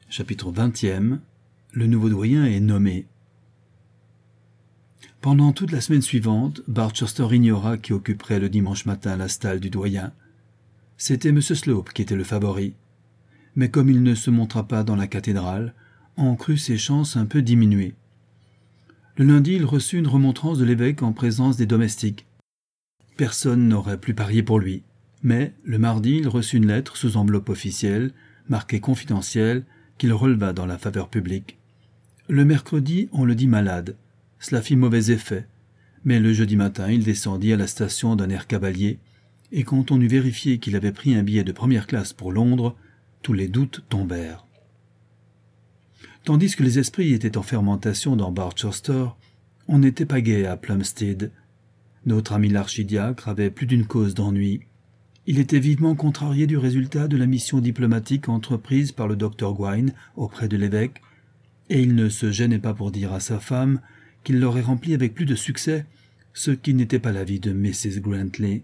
Chapitre 20e. Le nouveau doyen est nommé. Pendant toute la semaine suivante, Barchester ignora qui occuperait le dimanche matin la stalle du doyen. C'était M. Slope qui était le favori. Mais comme il ne se montra pas dans la cathédrale, on crut ses chances un peu diminuer. Le lundi, il reçut une remontrance de l'évêque en présence des domestiques. Personne n'aurait plus parié pour lui. Mais, le mardi, il reçut une lettre sous enveloppe officielle, marquée confidentielle, qu'il releva dans la faveur publique. Le mercredi, on le dit malade. Cela fit mauvais effet. Mais le jeudi matin, il descendit à la station d'un air cavalier, et quand on eut vérifié qu'il avait pris un billet de première classe pour Londres, tous les doutes tombèrent. Tandis que les esprits étaient en fermentation dans Barchester, on n'était pas gai à Plumstead. Notre ami l'archidiacre avait plus d'une cause d'ennui. Il était vivement contrarié du résultat de la mission diplomatique entreprise par le docteur Gouin auprès de l'évêque, et il ne se gênait pas pour dire à sa femme qu'il l'aurait rempli avec plus de succès, ce qui n'était pas l'avis de Mrs. Grantley.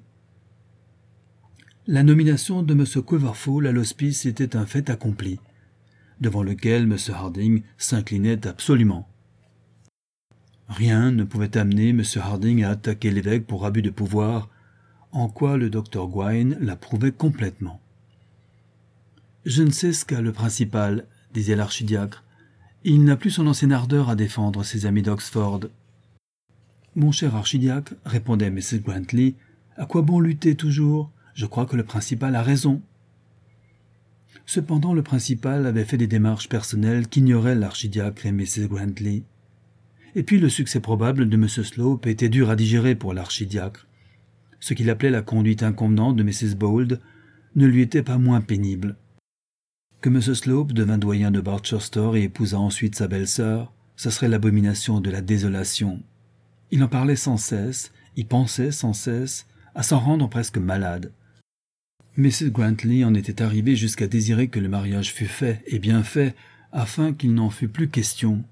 La nomination de M. Quiverful à l'hospice était un fait accompli, devant lequel M. Harding s'inclinait absolument. Rien ne pouvait amener M. Harding à attaquer l'évêque pour abus de pouvoir, en quoi le docteur Gouin l'approuvait complètement. « Je ne sais ce qu'a le principal, » disait l'archidiacre. « Il n'a plus son ancienne ardeur à défendre ses amis d'Oxford. »« Mon cher archidiacre, » répondait Mrs. Grantley, « à quoi bon lutter toujours ? Je crois que le principal a raison. » Cependant, le principal avait fait des démarches personnelles qu'ignoraient l'archidiacre et Mrs. Grantley. Et puis le succès probable de M. Slope était dur à digérer pour l'archidiacre. Ce qu'il appelait la conduite inconvenante de Mrs. Bold ne lui était pas moins pénible. Que M. Slope devint doyen de Barchester et épousa ensuite sa belle-sœur, ce serait l'abomination de la désolation. Il en parlait sans cesse, y pensait sans cesse, à s'en rendre presque malade. Mrs. Grantley en était arrivée jusqu'à désirer que le mariage fût fait, et bien fait, afin qu'il n'en fût plus question.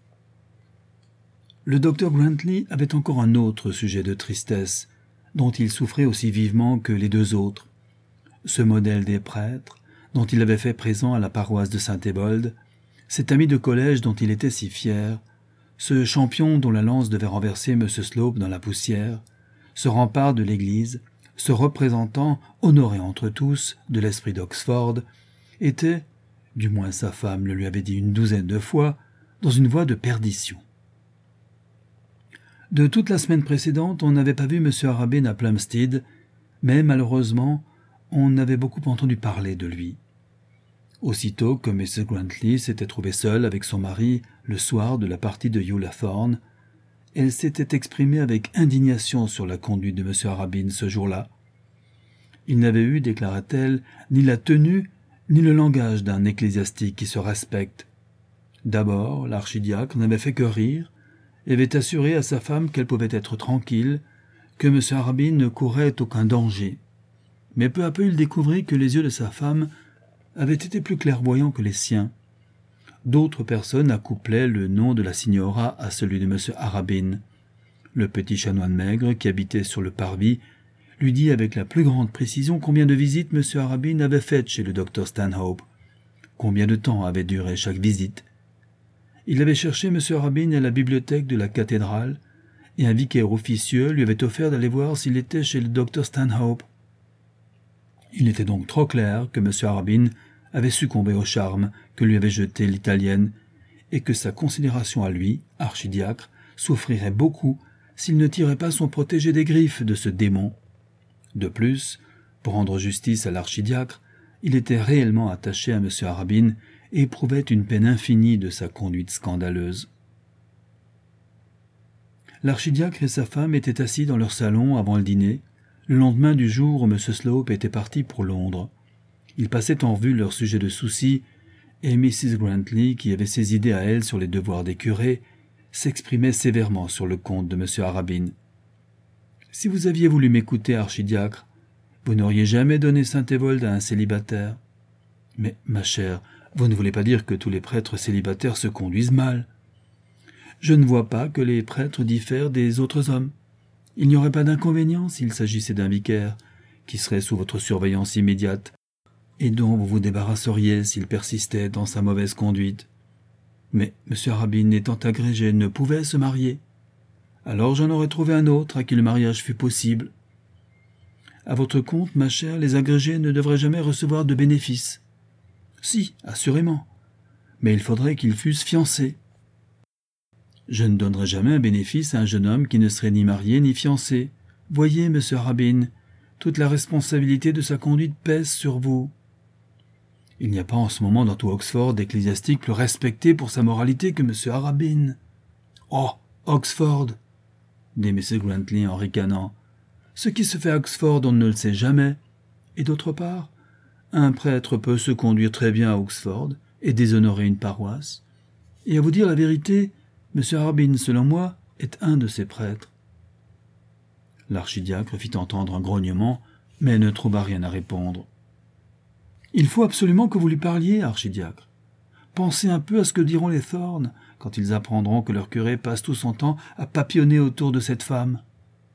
Le docteur Grantley avait encore un autre sujet de tristesse, dont il souffrait aussi vivement que les deux autres. Ce modèle des prêtres, dont il avait fait présent à la paroisse de Saint-Ébold, cet ami de collège dont il était si fier, ce champion dont la lance devait renverser M. Slope dans la poussière, ce rempart de l'Église, ce représentant, honoré entre tous, de l'esprit d'Oxford, était, du moins sa femme le lui avait dit une douzaine de fois, dans une voie de perdition. De toute la semaine précédente, on n'avait pas vu M. Arabin à Plumstead, mais malheureusement, on avait beaucoup entendu parler de lui. Aussitôt que Mrs. Grantley s'était trouvée seule avec son mari le soir de la partie de Ullathorne, elle s'était exprimée avec indignation sur la conduite de M. Arabin ce jour-là. Il n'avait eu, déclara-t-elle, ni la tenue ni le langage d'un ecclésiastique qui se respecte. D'abord, l'archidiacre n'avait fait que rire et avait assuré à sa femme qu'elle pouvait être tranquille, que M. Arabin ne courait aucun danger. Mais peu à peu il découvrit que les yeux de sa femme avaient été plus clairvoyants que les siens. D'autres personnes accouplaient le nom de la signora à celui de M. Arabin. Le petit chanoine maigre qui habitait sur le parvis lui dit avec la plus grande précision combien de visites M. Arabin avait faites chez le docteur Stanhope, combien de temps avait duré chaque visite. Il avait cherché M. Arabin à la bibliothèque de la cathédrale, et un vicaire officieux lui avait offert d'aller voir s'il était chez le docteur Stanhope. Il était donc trop clair que M. Arabin avait succombé au charme que lui avait jeté l'italienne, et que sa considération à lui, archidiacre, souffrirait beaucoup s'il ne tirait pas son protégé des griffes de ce démon. De plus, pour rendre justice à l'archidiacre, il était réellement attaché à M. Arabin et éprouvait une peine infinie de sa conduite scandaleuse. L'archidiacre et sa femme étaient assis dans leur salon avant le dîner, le lendemain du jour où M. Slope était parti pour Londres. Ils passaient en revue leurs sujets de souci, et Mrs. Grantley, qui avait ses idées à elle sur les devoirs des curés, s'exprimait sévèrement sur le compte de M. Arabin. « Si vous aviez voulu m'écouter, archidiacre, vous n'auriez jamais donné Saint-Évold à un célibataire. Mais, ma chère, vous ne voulez pas dire que tous les prêtres célibataires se conduisent mal. Je ne vois pas que les prêtres diffèrent des autres hommes. Il n'y aurait pas d'inconvénient s'il s'agissait d'un vicaire, qui serait sous votre surveillance immédiate, et dont vous vous débarrasseriez s'il persistait dans sa mauvaise conduite. Mais M. Arabine, étant agrégé, ne pouvait se marier. Alors j'en aurais trouvé un autre à qui le mariage fût possible. À votre compte, ma chère, les agrégés ne devraient jamais recevoir de bénéfices. Si, assurément. Mais il faudrait qu'ils fussent fiancés. Je ne donnerai jamais un bénéfice à un jeune homme qui ne serait ni marié ni fiancé. Voyez, monsieur Arabine, toute la responsabilité de sa conduite pèse sur vous. Il n'y a pas en ce moment dans tout Oxford d'ecclésiastique plus respecté pour sa moralité que monsieur Arabine. Oh, Oxford, dit Mrs. Grantley en ricanant. Ce qui se fait à Oxford, on ne le sait jamais. Et d'autre part, un prêtre peut se conduire très bien à Oxford et déshonorer une paroisse. Et à vous dire la vérité, M. Arabine, selon moi, est un de ces prêtres. L'archidiacre fit entendre un grognement, mais ne trouva rien à répondre. « Il faut absolument que vous lui parliez, archidiacre. Pensez un peu à ce que diront les Thorne quand ils apprendront que leur curé passe tout son temps à papillonner autour de cette femme. »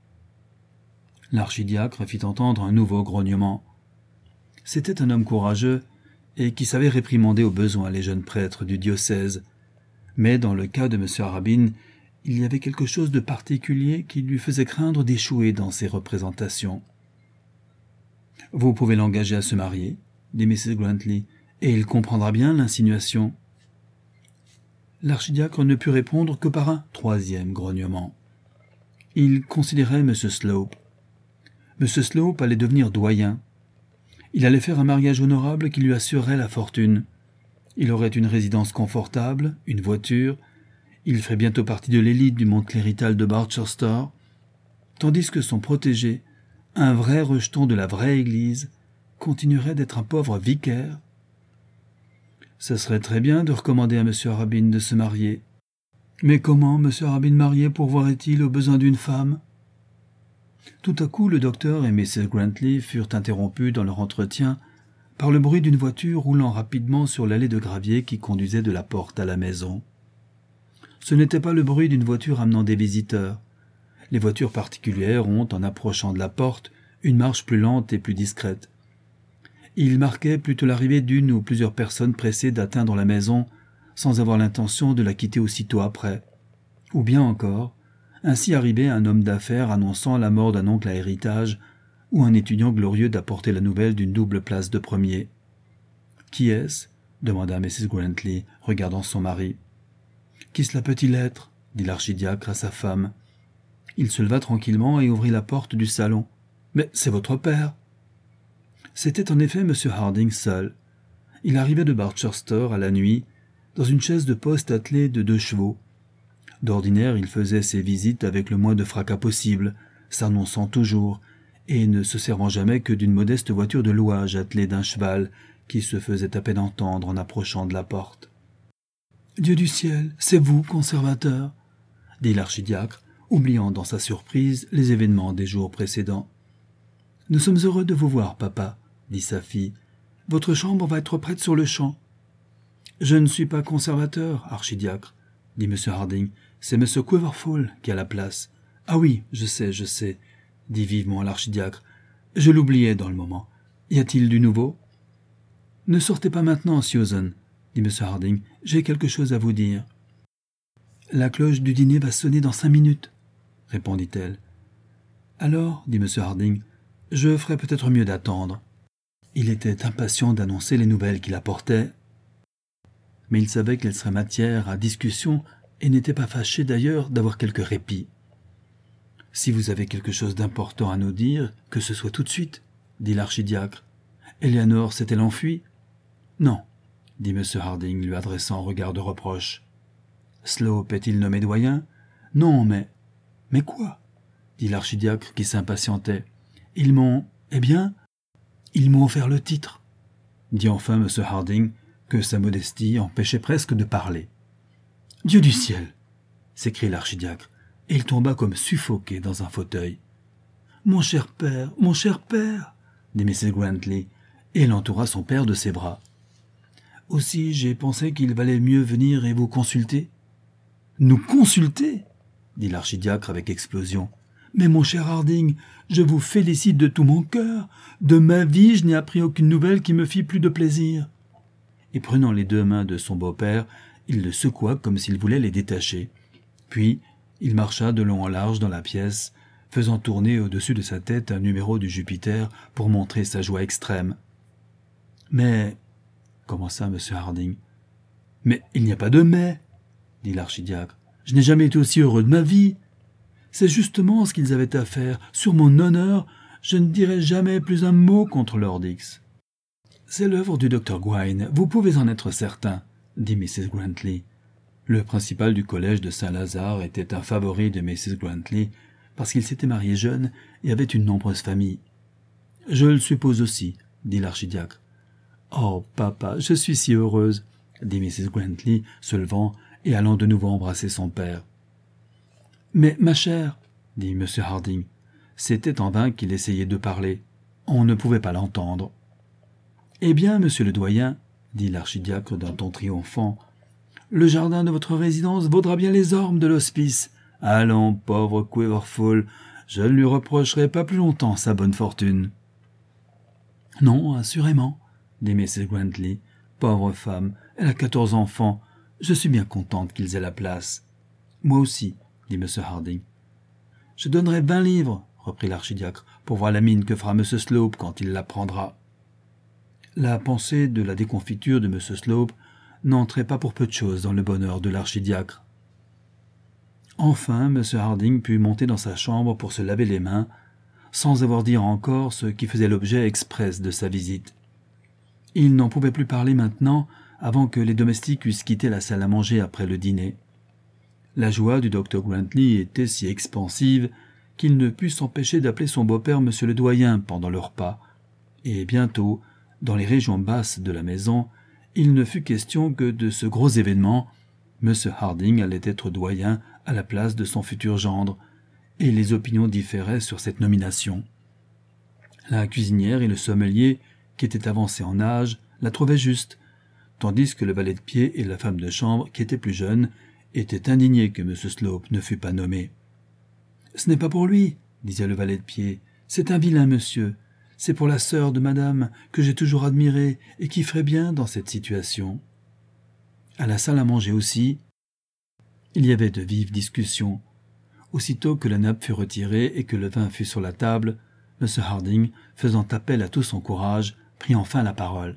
L'archidiacre fit entendre un nouveau grognement. C'était un homme courageux et qui savait réprimander au besoin les jeunes prêtres du diocèse. Mais dans le cas de M. Arabine, il y avait quelque chose de particulier qui lui faisait craindre d'échouer dans ses représentations. « Vous pouvez l'engager à se marier, » dit Mrs. Grantley, « et il comprendra bien l'insinuation. » L'archidiacre ne put répondre que par un troisième grognement. Il considérait M. Slope. M. Slope allait devenir doyen. Il allait faire un mariage honorable qui lui assurerait la fortune. Il aurait une résidence confortable, une voiture. Il ferait bientôt partie de l'élite du monde clérical de Barchester, tandis que son protégé, un vrai rejeton de la vraie Église, continuerait d'être un pauvre vicaire. Ce serait très bien de recommander à M. Arabine de se marier. Mais comment M. Arabine marié pourvoirait-il aux besoins d'une femme? Tout à coup, le docteur et Mrs. Grantley furent interrompus dans leur entretien par le bruit d'une voiture roulant rapidement sur l'allée de gravier qui conduisait de la porte à la maison. Ce n'était pas le bruit d'une voiture amenant des visiteurs. Les voitures particulières ont, en approchant de la porte, une marche plus lente et plus discrète. Il marquait plutôt l'arrivée d'une ou plusieurs personnes pressées d'atteindre la maison sans avoir l'intention de la quitter aussitôt après. Ou bien encore, ainsi arrivait un homme d'affaires annonçant la mort d'un oncle à héritage ou un étudiant glorieux d'apporter la nouvelle d'une double place de premier. « Qui est-ce » demanda Mrs. Grantley, regardant son mari. « Qui cela peut-il être » dit l'archidiacre à sa femme. Il se leva tranquillement et ouvrit la porte du salon. « Mais c'est votre père !» C'était en effet M. Harding seul. Il arrivait de Barchester à la nuit, dans une chaise de poste attelée de 2 chevaux. D'ordinaire, il faisait ses visites avec le moins de fracas possible, s'annonçant toujours, et ne se servant jamais que d'une modeste voiture de louage attelée d'un cheval qui se faisait à peine entendre en approchant de la porte. « Dieu du ciel, c'est vous, conservateur !» dit l'archidiacre, oubliant dans sa surprise les événements des jours précédents. « Nous sommes heureux de vous voir, papa, » dit sa fille. « Votre chambre va être prête sur le champ. »« Je ne suis pas conservateur, archidiacre, » dit M. Harding. « C'est M. Quiverful qui a la place. »« Ah oui, je sais, » dit vivement l'archidiacre. « Je l'oubliais dans le moment. Y a-t-il du nouveau ?»« Ne sortez pas maintenant, Susan, » dit M. Harding. « J'ai quelque chose à vous dire. »« La cloche du dîner va sonner dans 5 minutes, » répondit-elle. « Alors, » dit M. Harding, « je ferais peut-être mieux d'attendre. » Il était impatient d'annoncer les nouvelles qu'il apportait, mais il savait qu'elles seraient matière à discussion et n'était pas fâché d'ailleurs d'avoir quelque répit. « Si vous avez quelque chose d'important à nous dire, que ce soit tout de suite, » dit l'archidiacre. « Eleanor s'est-elle enfuie ?»« Non, » dit M. Harding, lui adressant un regard de reproche. « Slope est-il nommé doyen ?»« Non, mais... »« Mais quoi ?» dit l'archidiacre qui s'impatientait. « Ils m'ont... Eh bien, ils m'ont offert le titre, » dit enfin M. Harding, que sa modestie empêchait presque de parler. « Dieu du ciel !» s'écria l'archidiacre, et il tomba comme suffoqué dans un fauteuil. « Mon cher père, dit Mrs. Grantley, et elle entoura son père de ses bras. « Aussi, j'ai pensé qu'il valait mieux venir et vous consulter. »« Nous consulter » dit l'archidiacre avec explosion. Mais mon cher Harding, je vous félicite de tout mon cœur. De ma vie, je n'ai appris aucune nouvelle qui me fit plus de plaisir. » Et prenant les deux mains de son beau-père, il le secoua comme s'il voulait les détacher. Puis, il marcha de long en large dans la pièce, faisant tourner au-dessus de sa tête un numéro du Jupiter pour montrer sa joie extrême. « Mais... » commença M. Harding. « Mais il n'y a pas de mais, » dit l'archidiacre. « Je n'ai jamais été aussi heureux de ma vie. C'est justement ce qu'ils avaient à faire. Sur mon honneur, je ne dirai jamais plus un mot contre Lord X. »« C'est l'œuvre du Dr. Gwyne, vous pouvez en être certain, » dit Mrs. Grantley. Le principal du collège de Saint-Lazare était un favori de Mrs. Grantley parce qu'il s'était marié jeune et avait une nombreuse famille. « Je le suppose aussi, » dit l'archidiacre. « Oh, papa, je suis si heureuse, » dit Mrs. Grantley, se levant et allant de nouveau embrasser son père. « Mais, ma chère, » dit M. Harding. C'était en vain qu'il essayait de parler. On ne pouvait pas l'entendre. « Eh bien, monsieur le doyen, » dit l'archidiacre d'un ton triomphant, « le jardin de votre résidence vaudra bien les ormes de l'hospice. Allons, pauvre Quiverful, je ne lui reprocherai pas plus longtemps sa bonne fortune. »« Non, assurément, » dit Mrs. Grantley. « Pauvre femme, elle a 14 enfants. Je suis bien contente qu'ils aient la place. »« Moi aussi, » dit M. Harding. « Je donnerai 20 livres, » reprit l'archidiacre, « pour voir la mine que fera M. Slope quand il l'apprendra. » La pensée de la déconfiture de M. Slope n'entrait pas pour peu de choses dans le bonheur de l'archidiacre. Enfin, M. Harding put monter dans sa chambre pour se laver les mains, sans avoir dit encore ce qui faisait l'objet express de sa visite. Il n'en pouvait plus parler maintenant avant que les domestiques eussent quitté la salle à manger après le dîner. La joie du docteur Grantley était si expansive qu'il ne put s'empêcher d'appeler son beau-père M. le doyen pendant le repas, et bientôt, dans les régions basses de la maison, il ne fut question que de ce gros événement. M. Harding allait être doyen à la place de son futur gendre, et les opinions différaient sur cette nomination. La cuisinière et le sommelier, qui étaient avancés en âge, la trouvaient juste, tandis que le valet de pied et la femme de chambre, qui étaient plus jeunes, étaient indignés que M. Slope ne fût pas nommé. « Ce n'est pas pour lui, » disait le valet de pied. « C'est un vilain monsieur. C'est pour la sœur de madame, que j'ai toujours admirée et qui ferait bien dans cette situation. » À la salle à manger aussi, il y avait de vives discussions. Aussitôt que la nappe fut retirée et que le vin fut sur la table, M. Harding, faisant appel à tout son courage, prit enfin la parole.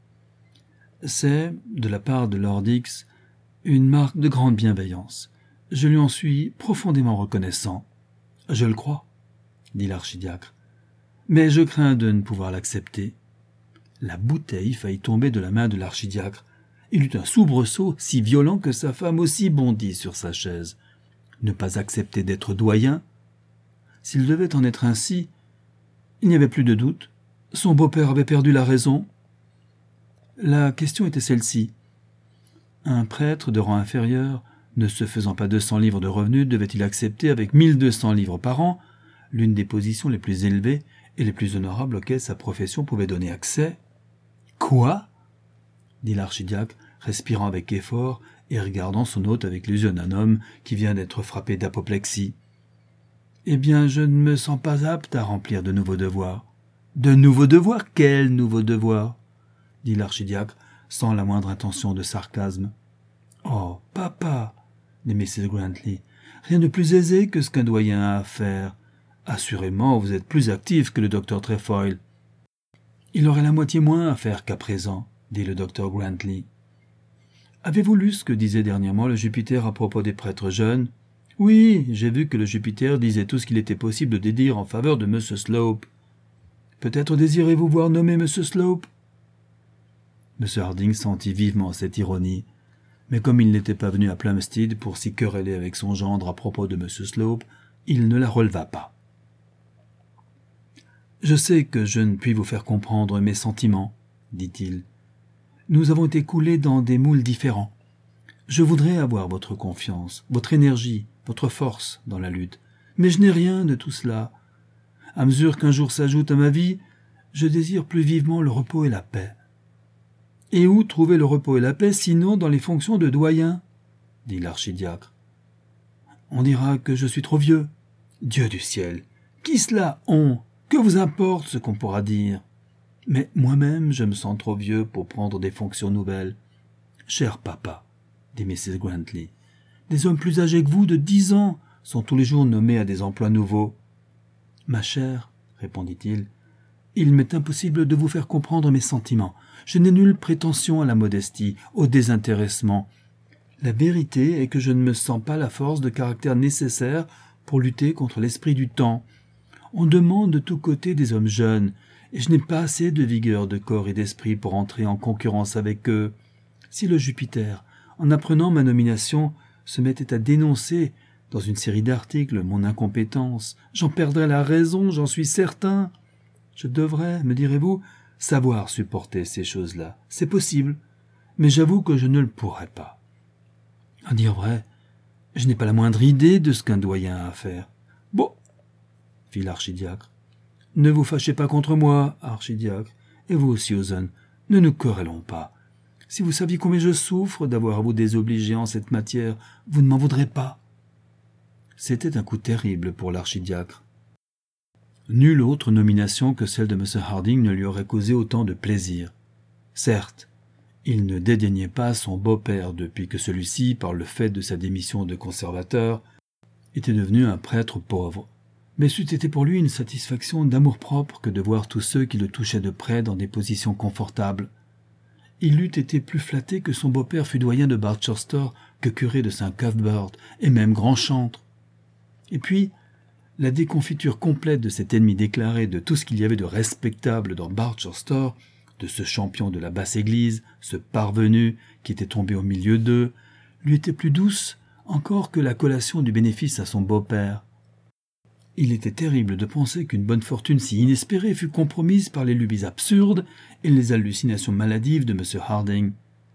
« C'est, de la part de Lord X, une marque de grande bienveillance. Je lui en suis profondément reconnaissant. »« Je le crois, » dit l'archidiacre. « Mais je crains de ne pouvoir l'accepter. » La bouteille faillit tomber de la main de l'archidiacre. Il eut un soubresaut si violent que sa femme aussi bondit sur sa chaise. Ne pas accepter d'être doyen? S'il devait en être ainsi, il n'y avait plus de doute. Son beau-père avait perdu la raison. La question était celle-ci. Un prêtre de rang inférieur, ne se faisant pas 200 livres de revenus, devait-il accepter avec 1200 livres par an, l'une des positions les plus élevées et les plus honorables auxquelles sa profession pouvait donner accès? « Quoi ?» dit l'archidiacre, respirant avec effort et regardant son hôte avec les yeux d'un homme qui vient d'être frappé d'apoplexie. « Eh bien, je ne me sens pas apte à remplir de nouveaux devoirs. »« De nouveaux devoirs? Quels nouveaux devoirs ?» dit l'archidiacre, sans la moindre intention de sarcasme. « Oh, papa !» dit Mrs. Grantley. « Rien de plus aisé que ce qu'un doyen a à faire. Assurément, vous êtes plus actif que le docteur Trefoil. »« Il aurait la moitié moins à faire qu'à présent, » dit le docteur Grantley. « Avez-vous lu ce que disait dernièrement le Jupiter à propos des prêtres jeunes ? » ?»« Oui, j'ai vu que le Jupiter disait tout ce qu'il était possible de dire en faveur de M. Slope. »« Peut-être désirez-vous voir nommer M. Slope ?» M. Harding sentit vivement cette ironie, mais comme il n'était pas venu à Plumstead pour s'y quereller avec son gendre à propos de M. Slope, il ne la releva pas. « Je sais que je ne puis vous faire comprendre mes sentiments, » dit-il. « Nous avons été coulés dans des moules différents. Je voudrais avoir votre confiance, votre énergie, votre force dans la lutte, mais je n'ai rien de tout cela. À mesure qu'un jour s'ajoute à ma vie, je désire plus vivement le repos et la paix. » « Et où trouver le repos et la paix, sinon dans les fonctions de doyen ?» dit l'archidiacre. « On dira que je suis trop vieux. Dieu du ciel, qui cela ont? Que vous importe ce qu'on pourra dire? Mais moi-même, je me sens trop vieux pour prendre des fonctions nouvelles. Cher papa, dit Mrs. Grantley, des hommes plus âgés que vous de 10 ans sont tous les jours nommés à des emplois nouveaux. Ma chère, répondit-il, il m'est impossible de vous faire comprendre mes sentiments. Je n'ai nulle prétention à la modestie, au désintéressement. La vérité est que je ne me sens pas la force de caractère nécessaire pour lutter contre l'esprit du temps. On demande de tous côtés des hommes jeunes, et je n'ai pas assez de vigueur de corps et d'esprit pour entrer en concurrence avec eux. Si le Jupiter, en apprenant ma nomination, se mettait à dénoncer, dans une série d'articles, mon incompétence, j'en perdrais la raison, j'en suis certain. Je devrais, me direz-vous, savoir supporter ces choses-là. C'est possible, mais j'avoue que je ne le pourrais pas. À dire vrai, je n'ai pas la moindre idée de ce qu'un doyen a à faire. Bon, fit l'archidiacre. Ne vous fâchez pas contre moi, archidiacre, et vous, Susan, ne nous querellons pas. Si vous saviez combien je souffre d'avoir à vous désobliger en cette matière, vous ne m'en voudrez pas. C'était un coup terrible pour l'archidiacre. Nulle autre nomination que celle de M. Harding ne lui aurait causé autant de plaisir. Certes, il ne dédaignait pas son beau-père depuis que celui-ci, par le fait de sa démission de conservateur, était devenu un prêtre pauvre. Mais c'eût été pour lui une satisfaction d'amour-propre que de voir tous ceux qui le touchaient de près dans des positions confortables. Il eût été plus flatté que son beau-père fût doyen de Barchester, que curé de Saint-Cuthbert, et même grand chantre. Et puis, la déconfiture complète de cet ennemi déclaré de tout ce qu'il y avait de respectable dans Barchester, de ce champion de la basse église, ce parvenu qui était tombé au milieu d'eux, lui était plus douce encore que la collation du bénéfice à son beau-père. Il était terrible de penser qu'une bonne fortune si inespérée fût compromise par les lubies absurdes et les hallucinations maladives de M. Harding.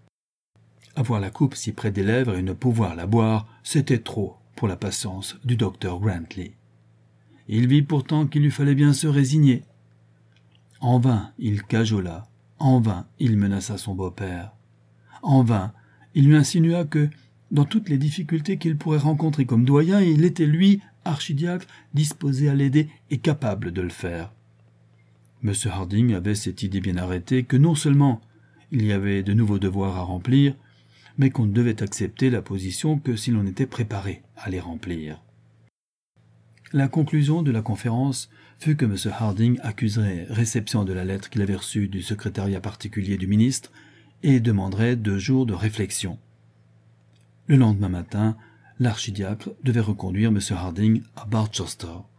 Avoir la coupe si près des lèvres et ne pouvoir la boire, c'était trop pour la patience du docteur Grantley. Il vit pourtant qu'il lui fallait bien se résigner. En vain, il cajola. En vain, il menaça son beau-père. En vain, il lui insinua que, dans toutes les difficultés qu'il pourrait rencontrer comme doyen, il était, lui, archidiacre, disposé à l'aider et capable de le faire. M. Harding avait cette idée bien arrêtée que non seulement il y avait de nouveaux devoirs à remplir, mais qu'on ne devait accepter la position que si l'on était préparé à les remplir. La conclusion de la conférence fut que M. Harding accuserait réception de la lettre qu'il avait reçue du secrétariat particulier du ministre et demanderait 2 jours de réflexion. Le lendemain matin, l'archidiacre devait reconduire M. Harding à Barchester.